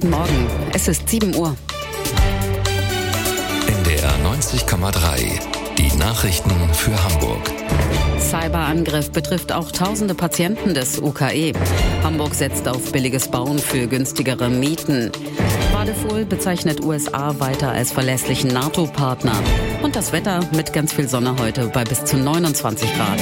Guten Morgen, es ist 7 Uhr. NDR 90,3. Die Nachrichten für Hamburg. Cyberangriff betrifft auch tausende Patienten des UKE. Hamburg setzt auf billiges Bauen für günstigere Mieten. Wadefuhl bezeichnet USA weiter als verlässlichen NATO-Partner. Und das Wetter mit ganz viel Sonne heute bei bis zu 29 Grad.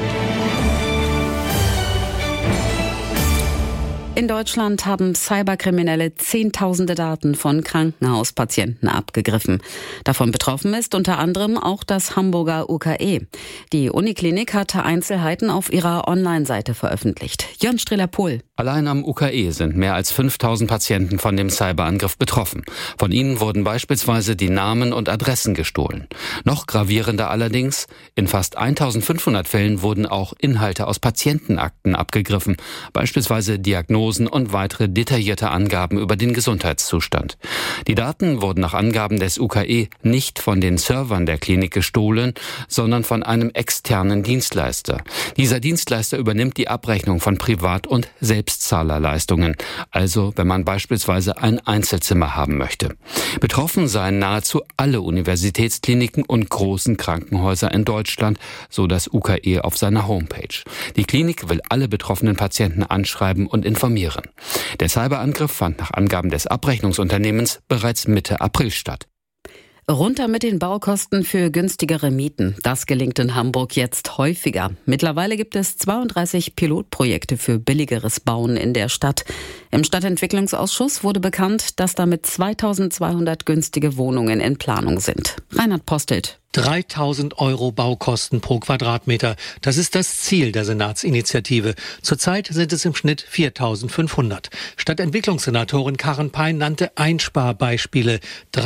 In Deutschland haben Cyberkriminelle Zehntausende Daten von Krankenhauspatienten abgegriffen. Davon betroffen ist unter anderem auch das Hamburger UKE. Die Uniklinik hatte Einzelheiten auf ihrer Online-Seite veröffentlicht. Jörn Strehler-Pohl. Allein am UKE sind mehr als 5000 Patienten von dem Cyberangriff betroffen. Von ihnen wurden beispielsweise die Namen und Adressen gestohlen. Noch gravierender allerdings, in fast 1500 Fällen wurden auch Inhalte aus Patientenakten abgegriffen, beispielsweise Diagnosen und weitere detaillierte Angaben über den Gesundheitszustand. Die Daten wurden nach Angaben des UKE nicht von den Servern der Klinik gestohlen, sondern von einem externen Dienstleister. Dieser Dienstleister übernimmt die Abrechnung von Privat- und Selbstzahlerleistungen, also wenn man beispielsweise ein Einzelzimmer haben möchte. Betroffen seien nahezu alle Universitätskliniken und großen Krankenhäuser in Deutschland, so das UKE auf seiner Homepage. Die Klinik will alle betroffenen Patienten anschreiben und informieren. Der Cyberangriff fand nach Angaben des Abrechnungsunternehmens bereits Mitte April statt. Runter mit den Baukosten für günstigere Mieten. Das gelingt in Hamburg jetzt häufiger. Mittlerweile gibt es 32 Pilotprojekte für billigeres Bauen in der Stadt. Im Stadtentwicklungsausschuss wurde bekannt, dass damit 2200 günstige Wohnungen in Planung sind. Reinhard Postelt. 3.000 € Baukosten pro Quadratmeter. Das ist das Ziel der Senatsinitiative. Zurzeit sind es im Schnitt 4.500. Stadtentwicklungssenatorin Karin Pein nannte Einsparbeispiele.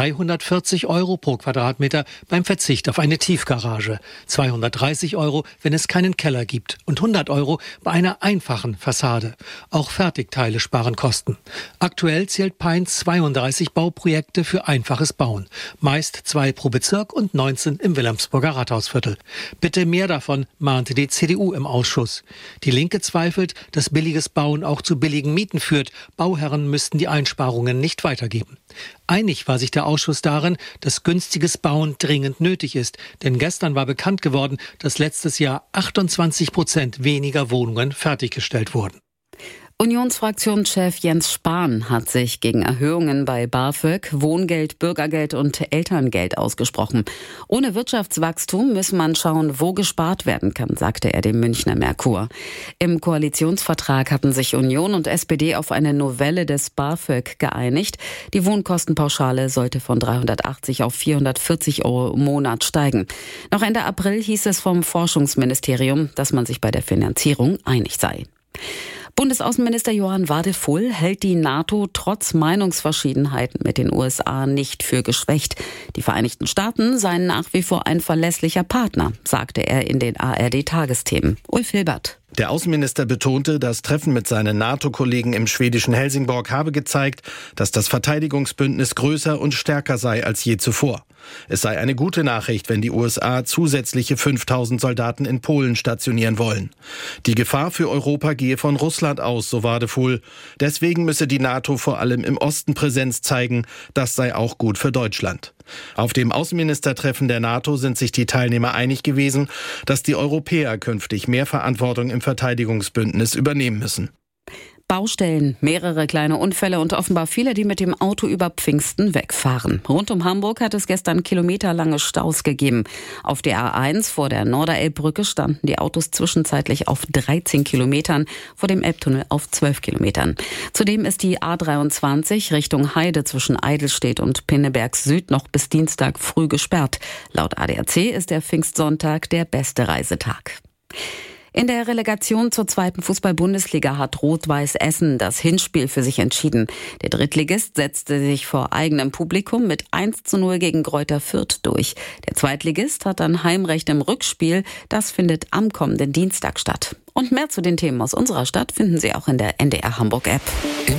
340 € pro Quadratmeter beim Verzicht auf eine Tiefgarage. 230 €, wenn es keinen Keller gibt. Und 100 € bei einer einfachen Fassade. Auch Fertigteile sparen Kosten. Aktuell zählt Pein 32 Bauprojekte für einfaches Bauen. Meist 2 pro Bezirk und 19 im Wilhelmsburger Rathausviertel. Bitte mehr davon, mahnte die CDU im Ausschuss. Die Linke zweifelt, dass billiges Bauen auch zu billigen Mieten führt. Bauherren müssten die Einsparungen nicht weitergeben. Einig war sich der Ausschuss darin, dass günstiges Bauen dringend nötig ist. Denn gestern war bekannt geworden, dass letztes Jahr 28% weniger Wohnungen fertiggestellt wurden. Unionsfraktionschef Jens Spahn hat sich gegen Erhöhungen bei BAföG, Wohngeld, Bürgergeld und Elterngeld ausgesprochen. Ohne Wirtschaftswachstum muss man schauen, wo gespart werden kann, sagte er dem Münchner Merkur. Im Koalitionsvertrag hatten sich Union und SPD auf eine Novelle des BAföG geeinigt. Die Wohnkostenpauschale sollte von 380 auf 440 € im Monat steigen. Noch Ende April hieß es vom Forschungsministerium, dass man sich bei der Finanzierung einig sei. Bundesaußenminister Johann Wadefuhl hält die NATO trotz Meinungsverschiedenheiten mit den USA nicht für geschwächt. Die Vereinigten Staaten seien nach wie vor ein verlässlicher Partner, sagte er in den ARD-Tagesthemen. Ulf Hilbert. Der Außenminister betonte, das Treffen mit seinen NATO-Kollegen im schwedischen Helsingborg habe gezeigt, dass das Verteidigungsbündnis größer und stärker sei als je zuvor. Es sei eine gute Nachricht, wenn die USA zusätzliche 5000 Soldaten in Polen stationieren wollen. Die Gefahr für Europa gehe von Russland aus, so Wadefuhl. Deswegen müsse die NATO vor allem im Osten Präsenz zeigen. Das sei auch gut für Deutschland. Auf dem Außenministertreffen der NATO sind sich die Teilnehmer einig gewesen, dass die Europäer künftig mehr Verantwortung im Verteidigungsbündnis übernehmen müssen. Baustellen, mehrere kleine Unfälle und offenbar viele, die mit dem Auto über Pfingsten wegfahren. Rund um Hamburg hat es gestern kilometerlange Staus gegeben. Auf der A1 vor der Norderelbbrücke standen die Autos zwischenzeitlich auf 13 Kilometern, vor dem Elbtunnel auf 12 Kilometern. Zudem ist die A23 Richtung Heide zwischen Eidelstedt und Pinneberg Süd noch bis Dienstag früh gesperrt. Laut ADAC ist der Pfingstsonntag der beste Reisetag. In der Relegation zur 2. Fußball-Bundesliga hat Rot-Weiß Essen das Hinspiel für sich entschieden. Der Drittligist setzte sich vor eigenem Publikum mit 1:0 gegen Greuther Fürth durch. Der Zweitligist hat dann Heimrecht im Rückspiel. Das findet am kommenden Dienstag statt. Und mehr zu den Themen aus unserer Stadt finden Sie auch in der NDR Hamburg App.